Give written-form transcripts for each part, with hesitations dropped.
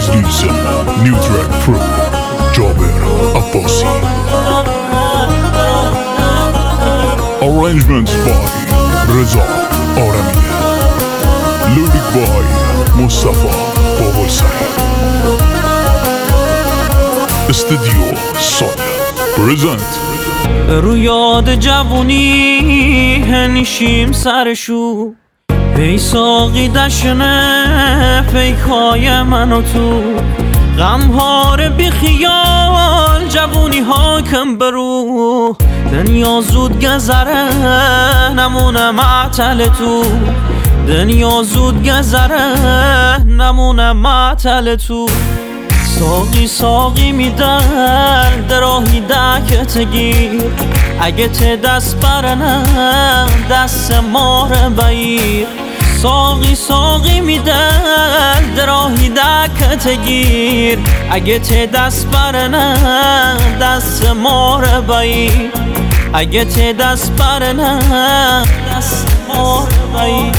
This is a new track from Jaber Abbasi. Arrangements by Reza Arami. Lyric by Mustafa Babalsari. Studio Sol present. رو یاد جوونی هنشیم سرشو ای ساقی دشنه پیکای من و تو غمهار بی خیال جوونی حاکم برو دنیا زود گذره نمونه معطل تو دنیا زود گذره نمونه معطل تو ساقی ساقی میدر دراهی دکت گیر اگه ته دست برنه دست ماره بیر ساقی ساقی میدر دراهی دکت گیر اگه ته دست برنه دست ماره بیر اگه ته دست برنه دست ماره بیر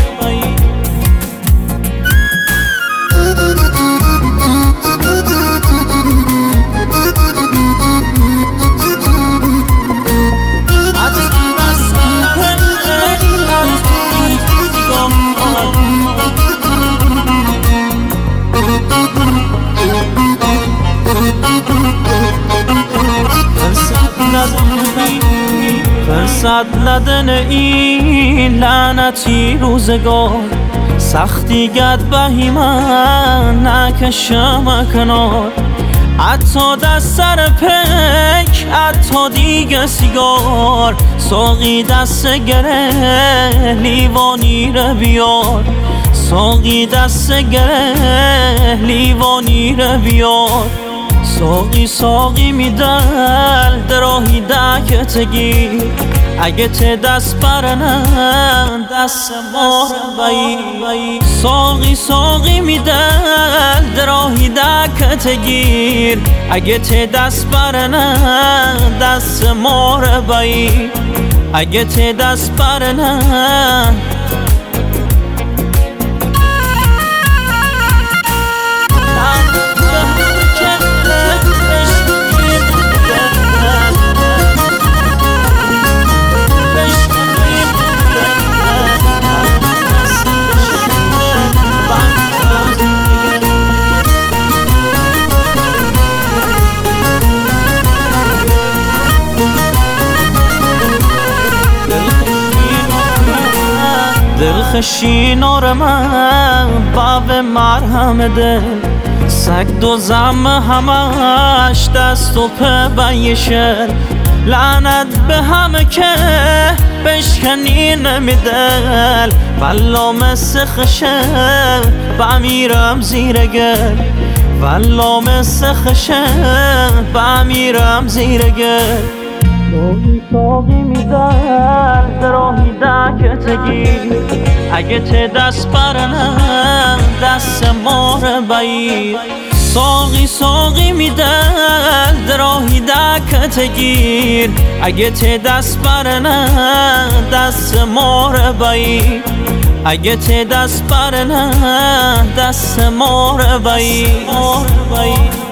فرصت ندن این لعنتی روزگار سختی گد بهیمن نکشم کنار حتی دست سر پک حتی دیگه سیگار ساقی دست گره لیوانی رو بیار ساقی دست گره لیوانی رو بیار ساقی ساقی میدل دراهی دکت گیر اگه ته دست برنه دست ماره بیر ساقی ساقی میدل دراهی دکت گیر اگه ته دست برنه دست ماره بیر اگه ته دست برنه دلخشینار من باب مرهم دل سگ دو زم همش دست و پیشه لعنت به همه که بشکنی نمیدل والا مثل خشه بمیرم زیر گل والا مثل خشه بمیرم زیر گل ساقی ساقی میدر دراهی دکت گیر اگه ته دست برنه دست ماره بیر ساقی ساقی میدر دراهی دکت گیر اگه ته دست برنه دست ماره بیر اگه ته دست برنه دست ماره بیر